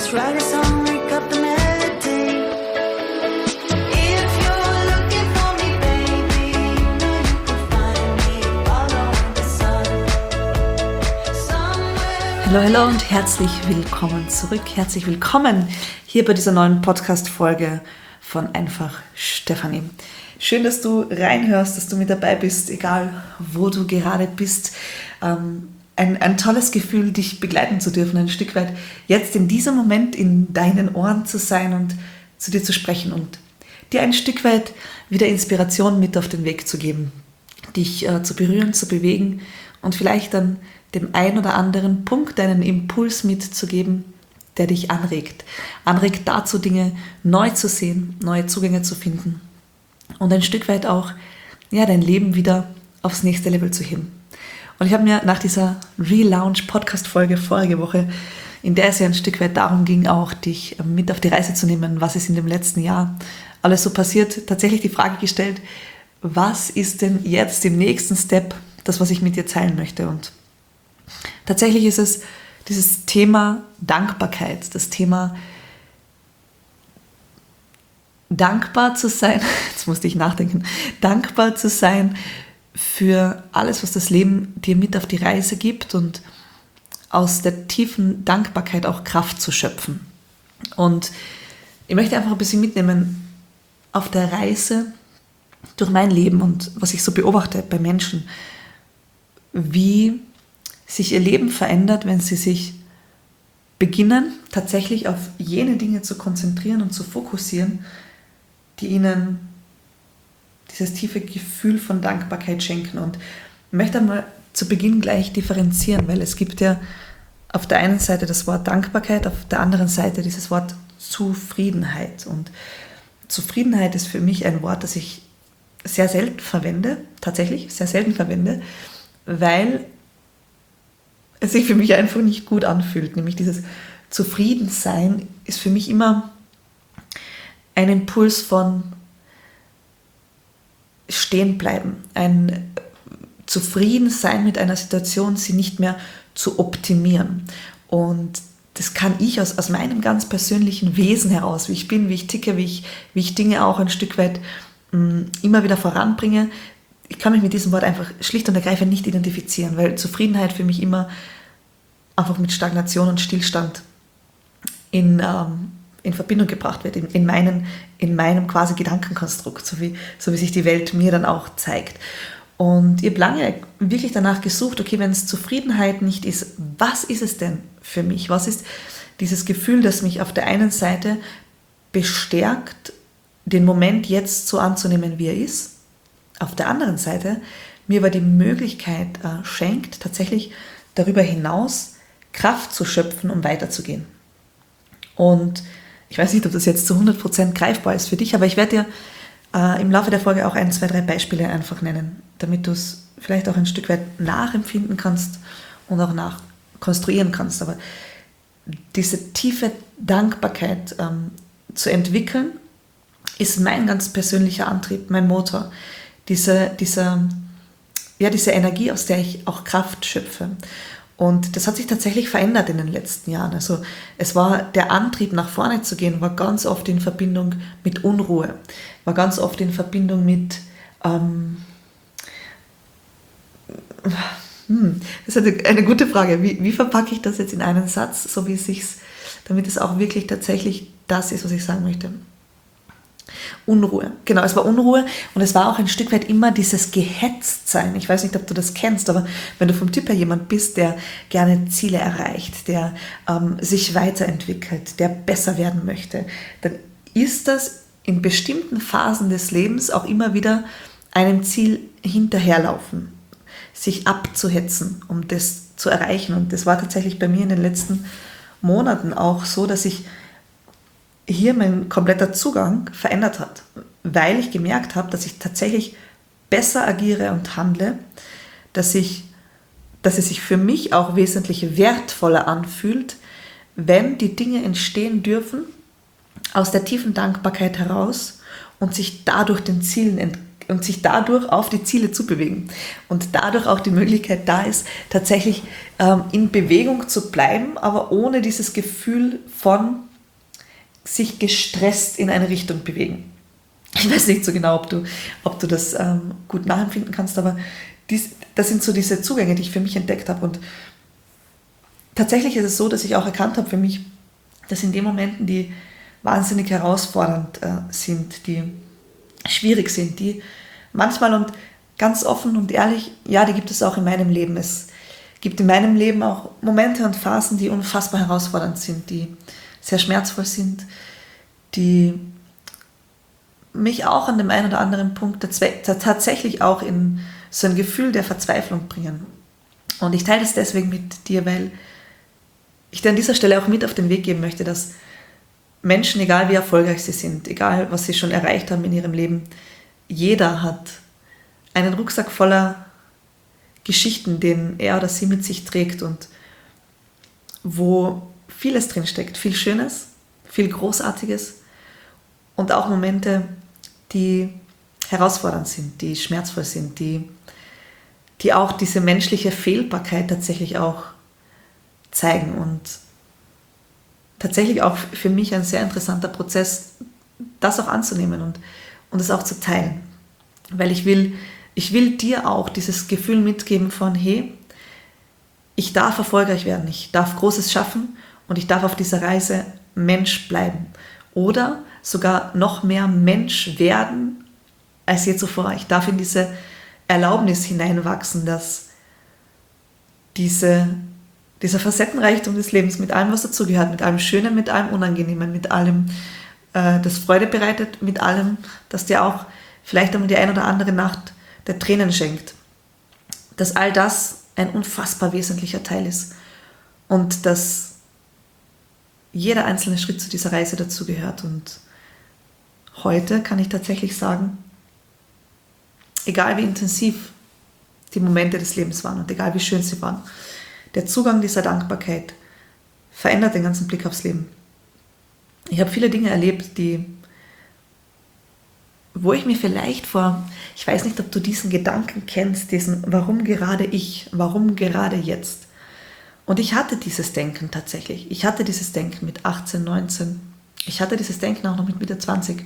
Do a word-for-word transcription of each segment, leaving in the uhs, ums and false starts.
Just write a song, make up the melody. If you're looking for me, baby, you know you can find me following the sun. Somewhere. Hallo, hallo und herzlich willkommen zurück. Herzlich willkommen hier bei dieser neuen Podcast-Folge von Einfach Stefanie. Schön, dass du reinhörst, dass du mit dabei bist, egal wo du gerade bist. Ähm, ein, ein tolles Gefühl, dich begleiten zu dürfen, ein Stück weit jetzt in diesem Moment in deinen Ohren zu sein und zu dir zu sprechen und dir ein Stück weit wieder Inspiration mit auf den Weg zu geben, dich äh, zu berühren, zu bewegen und vielleicht dann dem ein oder anderen Punkt einen Impuls mitzugeben, der dich anregt. Anregt dazu, Dinge neu zu sehen, neue Zugänge zu finden und ein Stück weit auch ja, dein Leben wieder aufs nächste Level zu heben. Und ich habe mir nach dieser Relaunch-Podcast-Folge vorige Woche, in der es ja ein Stück weit darum ging, auch dich mit auf die Reise zu nehmen, was ist in dem letzten Jahr alles so passiert, tatsächlich die Frage gestellt, was ist denn jetzt im nächsten Step das, was ich mit dir teilen möchte? Und tatsächlich ist es dieses Thema Dankbarkeit, das Thema dankbar zu sein, jetzt musste ich nachdenken, dankbar zu sein für alles, was das Leben dir mit auf die Reise gibt und aus der tiefen Dankbarkeit auch Kraft zu schöpfen. Und ich möchte einfach ein bisschen mitnehmen auf der Reise durch mein Leben und was ich so beobachte bei Menschen, wie sich ihr Leben verändert, wenn sie sich beginnen, tatsächlich auf jene Dinge zu konzentrieren und zu fokussieren, die ihnen dieses tiefe Gefühl von Dankbarkeit schenken. Und ich möchte einmal zu Beginn gleich differenzieren, weil es gibt ja auf der einen Seite das Wort Dankbarkeit, auf der anderen Seite dieses Wort Zufriedenheit. Und Zufriedenheit ist für mich ein Wort, das ich sehr selten verwende, tatsächlich sehr selten verwende, weil es sich für mich einfach nicht gut anfühlt. Nämlich dieses Zufriedensein ist für mich immer ein Impuls von stehen bleiben, ein Zufriedensein mit einer Situation, sie nicht mehr zu optimieren. Und das kann ich aus, aus meinem ganz persönlichen Wesen heraus, wie ich bin, wie ich ticke, wie ich, wie ich Dinge auch ein Stück weit mh, immer wieder voranbringe. Ich kann mich mit diesem Wort einfach schlicht und ergreifend nicht identifizieren, weil Zufriedenheit für mich immer einfach mit Stagnation und Stillstand in, ähm, in Verbindung gebracht wird, in, in, meinen, in meinem quasi Gedankenkonstrukt, so wie, so wie sich die Welt mir dann auch zeigt. Und ich habe lange wirklich danach gesucht, okay, wenn es Zufriedenheit nicht ist, was ist es denn für mich? Was ist dieses Gefühl, das mich auf der einen Seite bestärkt, den Moment jetzt so anzunehmen, wie er ist, auf der anderen Seite mir aber die Möglichkeit äh, schenkt, tatsächlich darüber hinaus Kraft zu schöpfen, um weiterzugehen. Und ich weiß nicht, ob das jetzt zu hundert Prozent greifbar ist für dich, aber ich werde dir äh, im Laufe der Folge auch ein, zwei, drei Beispiele einfach nennen, damit du es vielleicht auch ein Stück weit nachempfinden kannst und auch nachkonstruieren kannst. Aber diese tiefe Dankbarkeit ähm, zu entwickeln, ist mein ganz persönlicher Antrieb, mein Motor. Diese, diese, ja, diese Energie, aus der ich auch Kraft schöpfe. Und das hat sich tatsächlich verändert in den letzten Jahren. Also es war der Antrieb, nach vorne zu gehen, war ganz oft in Verbindung mit Unruhe, war ganz oft in Verbindung mit, ähm, hm, das ist eine, eine gute Frage, wie, wie verpacke ich das jetzt in einen Satz, so wie es sich, damit es auch wirklich tatsächlich das ist, was ich sagen möchte. Unruhe. Genau, es war Unruhe und es war auch ein Stück weit immer dieses Gehetztsein. Ich weiß nicht, ob du das kennst, aber wenn du vom Typ her jemand bist, der gerne Ziele erreicht, der ähm, sich weiterentwickelt, der besser werden möchte, dann ist das in bestimmten Phasen des Lebens auch immer wieder einem Ziel hinterherlaufen, sich abzuhetzen, um das zu erreichen. Und das war tatsächlich bei mir in den letzten Monaten auch so, dass ich hier mein kompletter Zugang verändert hat, weil ich gemerkt habe, dass ich tatsächlich besser agiere und handle, dass, ich, dass es sich für mich auch wesentlich wertvoller anfühlt, wenn die Dinge entstehen dürfen aus der tiefen Dankbarkeit heraus und sich dadurch den Zielen ent, und sich dadurch auf die Ziele zu bewegen. Und dadurch auch die Möglichkeit da ist, tatsächlich ähm, in Bewegung zu bleiben, aber ohne dieses Gefühl von sich gestresst in eine Richtung bewegen. Ich weiß nicht so genau, ob du, ob du das ähm, gut nachempfinden kannst, aber dies, das sind so diese Zugänge, die ich für mich entdeckt habe. Und tatsächlich ist es so, dass ich auch erkannt habe für mich, dass in den Momenten, die wahnsinnig herausfordernd äh, sind, die schwierig sind, die manchmal und ganz offen und ehrlich, ja, die gibt es auch in meinem Leben. Es gibt in meinem Leben auch Momente und Phasen, die unfassbar herausfordernd sind, die sehr schmerzvoll sind, die mich auch an dem einen oder anderen Punkt tatsächlich auch in so ein Gefühl der Verzweiflung bringen. Und ich teile das deswegen mit dir, weil ich dir an dieser Stelle auch mit auf den Weg geben möchte, dass Menschen, egal wie erfolgreich sie sind, egal was sie schon erreicht haben in ihrem Leben, jeder hat einen Rucksack voller Geschichten, den er oder sie mit sich trägt und wo vieles drinsteckt, viel Schönes, viel Großartiges und auch Momente, die herausfordernd sind, die schmerzvoll sind, die, die auch diese menschliche Fehlbarkeit tatsächlich auch zeigen und tatsächlich auch für mich ein sehr interessanter Prozess, das auch anzunehmen und, und es auch zu teilen. Weil ich will, ich will dir auch dieses Gefühl mitgeben von, hey, ich darf erfolgreich werden, ich darf Großes schaffen und ich darf auf dieser Reise Mensch bleiben. Oder sogar noch mehr Mensch werden als je zuvor. Ich darf in diese Erlaubnis hineinwachsen, dass diese dieser Facettenreichtum des Lebens mit allem, was dazugehört, mit allem Schönen, mit allem Unangenehmen, mit allem, äh, das Freude bereitet, mit allem, das dir auch vielleicht einmal die ein oder andere Nacht der Tränen schenkt, dass all das ein unfassbar wesentlicher Teil ist und dass jeder einzelne Schritt zu dieser Reise dazugehört. Und heute kann ich tatsächlich sagen, egal wie intensiv die Momente des Lebens waren und egal wie schön sie waren, der Zugang dieser Dankbarkeit verändert den ganzen Blick aufs Leben. Ich habe viele Dinge erlebt, die, wo ich mir vielleicht vor, ich weiß nicht, ob du diesen Gedanken kennst, diesen warum gerade ich, warum gerade jetzt. Und ich hatte dieses Denken tatsächlich. Ich hatte dieses Denken mit achtzehn, neunzehn. Ich hatte dieses Denken auch noch mit Mitte zwanzig.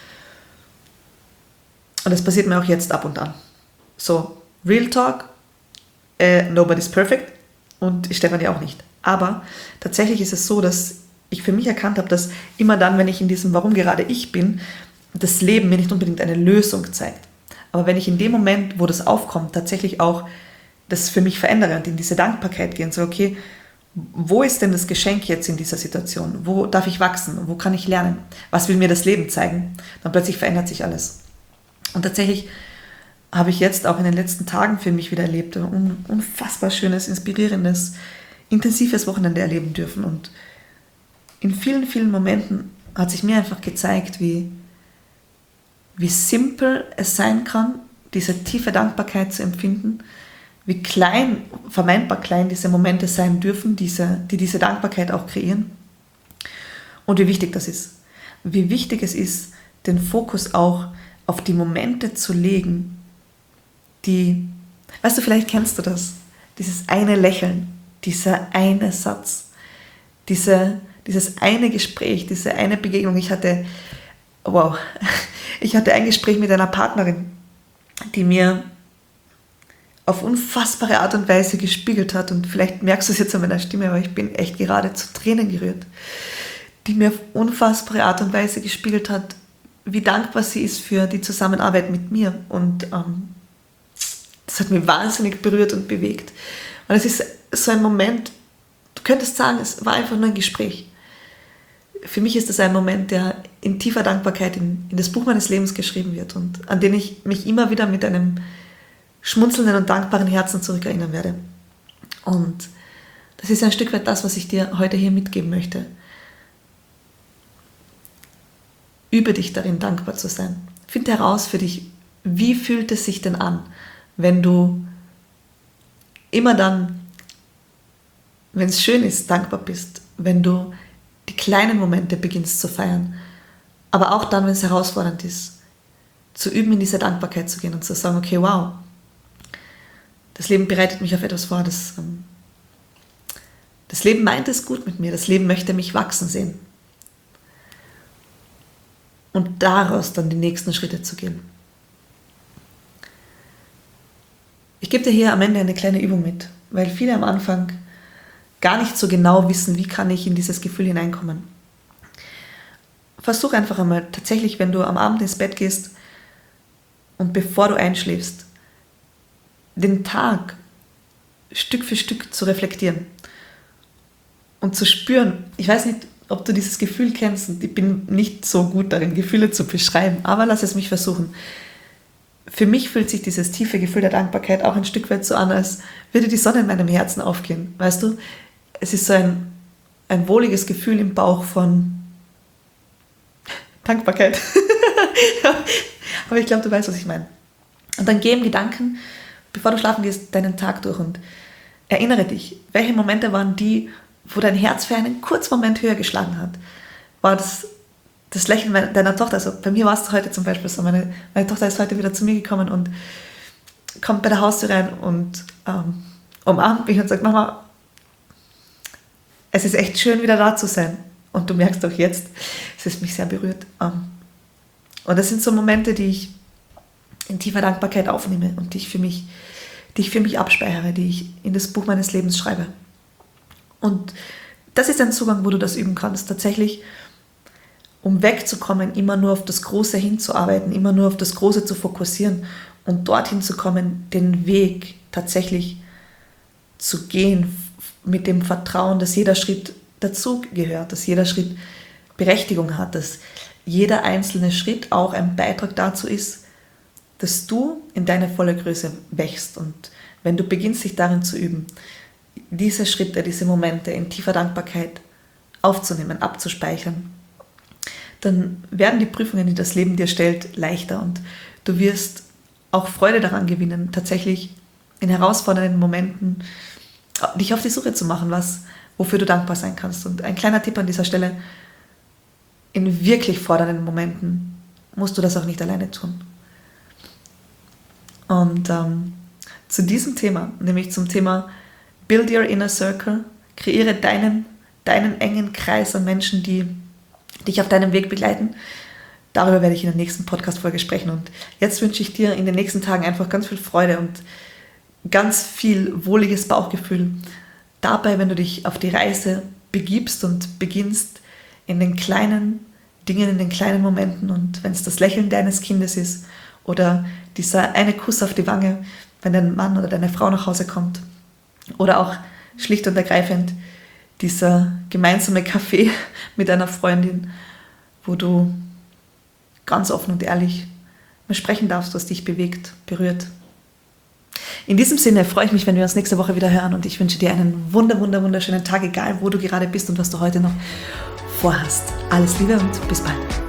Und das passiert mir auch jetzt ab und an. So, Real Talk, äh, nobody's perfect. Und Stefanie auch nicht. Aber tatsächlich ist es so, dass ich für mich erkannt habe, dass immer dann, wenn ich in diesem Warum gerade ich bin, das Leben mir nicht unbedingt eine Lösung zeigt. Aber wenn ich in dem Moment, wo das aufkommt, tatsächlich auch das für mich verändere und in diese Dankbarkeit gehe und so, okay, wo ist denn das Geschenk jetzt in dieser Situation? Wo darf ich wachsen? Wo kann ich lernen? Was will mir das Leben zeigen? Dann plötzlich verändert sich alles. Und tatsächlich habe ich jetzt auch in den letzten Tagen für mich wieder erlebt, ein unfassbar schönes, inspirierendes, intensives Wochenende erleben dürfen. Und in vielen, vielen Momenten hat sich mir einfach gezeigt, wie, wie simpel es sein kann, diese tiefe Dankbarkeit zu empfinden, wie klein, vermeintbar klein diese Momente sein dürfen, diese, die diese Dankbarkeit auch kreieren und wie wichtig das ist. Wie wichtig es ist, den Fokus auch auf die Momente zu legen, die, weißt du, vielleicht kennst du das, dieses eine Lächeln, dieser eine Satz, diese, dieses eine Gespräch, diese eine Begegnung. Ich hatte, wow, ich hatte ein Gespräch mit einer Partnerin, die mir auf unfassbare Art und Weise gespiegelt hat, und vielleicht merkst du es jetzt an meiner Stimme, aber ich bin echt gerade zu Tränen gerührt, die mir auf unfassbare Art und Weise gespiegelt hat, wie dankbar sie ist für die Zusammenarbeit mit mir. Und ähm, das hat mich wahnsinnig berührt und bewegt. Und es ist so ein Moment, du könntest sagen, es war einfach nur ein Gespräch. Für mich ist das ein Moment, der in tiefer Dankbarkeit in, in das Buch meines Lebens geschrieben wird und an den ich mich immer wieder mit einem schmunzelnden und dankbaren Herzen zurückerinnern werde. Und das ist ein Stück weit das, was ich dir heute hier mitgeben möchte. Übe dich darin, dankbar zu sein. Finde heraus für dich, wie fühlt es sich denn an, wenn du immer dann, wenn es schön ist, dankbar bist, wenn du die kleinen Momente beginnst zu feiern, aber auch dann, wenn es herausfordernd ist. zu üben, in diese Dankbarkeit zu gehen und zu sagen, okay, wow, das Leben bereitet mich auf etwas vor, das, ähm, das Leben meint es gut mit mir, das Leben möchte mich wachsen sehen. Und daraus dann die nächsten Schritte zu gehen. Ich gebe dir hier am Ende eine kleine Übung mit, weil viele am Anfang gar nicht so genau wissen, wie kann ich in dieses Gefühl hineinkommen. Versuch einfach einmal tatsächlich, wenn du am Abend ins Bett gehst und bevor du einschläfst, den Tag Stück für Stück zu reflektieren und zu spüren. Ich weiß nicht, ob du dieses Gefühl kennst, und ich bin nicht so gut darin, Gefühle zu beschreiben, aber lass es mich versuchen. Für mich fühlt sich dieses tiefe Gefühl der Dankbarkeit auch ein Stück weit so an, als würde die Sonne in meinem Herzen aufgehen. Weißt du, es ist so ein, ein wohliges Gefühl im Bauch von Dankbarkeit. Aber ich glaube, du weißt, was ich meine. Und dann geh im Gedanken, bevor du schlafen gehst, deinen Tag durch und erinnere dich, welche Momente waren die, wo dein Herz für einen kurzen Moment höher geschlagen hat. War das das Lächeln deiner Tochter? Also bei mir war es heute zum Beispiel so, meine, meine Tochter ist heute wieder zu mir gekommen und kommt bei der Haustür rein und ähm, umarmt mich und sagt, Mama, es ist echt schön, wieder da zu sein. Und du merkst auch jetzt, es ist mich sehr berührt. Ähm, und das sind so Momente, die ich in tiefer Dankbarkeit aufnehme und die ich für mich, die ich für mich abspeichere, die ich in das Buch meines Lebens schreibe. Und das ist ein Zugang, wo du das üben kannst. Tatsächlich, um wegzukommen, immer nur auf das Große hinzuarbeiten, immer nur auf das Große zu fokussieren und dorthin zu kommen, den Weg tatsächlich zu gehen, mit dem Vertrauen, dass jeder Schritt dazu gehört, dass jeder Schritt Berechtigung hat, dass jeder einzelne Schritt auch ein Beitrag dazu ist, dass du in deine volle Größe wächst. Und wenn du beginnst, dich darin zu üben, diese Schritte, diese Momente in tiefer Dankbarkeit aufzunehmen, abzuspeichern, dann werden die Prüfungen, die das Leben dir stellt, leichter und du wirst auch Freude daran gewinnen, tatsächlich in herausfordernden Momenten dich auf die Suche zu machen, was, wofür du dankbar sein kannst. Und ein kleiner Tipp an dieser Stelle, in wirklich fordernden Momenten musst du das auch nicht alleine tun. Und ähm, zu diesem Thema, nämlich zum Thema Build Your Inner Circle, kreiere deinen, deinen engen Kreis an Menschen, die dich auf deinem Weg begleiten. Darüber werde ich in der nächsten Podcast-Folge sprechen. Und jetzt wünsche ich dir in den nächsten Tagen einfach ganz viel Freude und ganz viel wohliges Bauchgefühl dabei, wenn du dich auf die Reise begibst und beginnst in den kleinen Dingen, in den kleinen Momenten. Und wenn es das Lächeln deines Kindes ist oder dieser eine Kuss auf die Wange, wenn dein Mann oder deine Frau nach Hause kommt, oder auch schlicht und ergreifend dieser gemeinsame Kaffee mit einer Freundin, wo du ganz offen und ehrlich mal sprechen darfst, was dich bewegt, berührt. In diesem Sinne freue ich mich, wenn wir uns nächste Woche wieder hören und ich wünsche dir einen wunder, wunder, wunderschönen Tag, egal wo du gerade bist und was du heute noch vorhast. Alles Liebe und bis bald.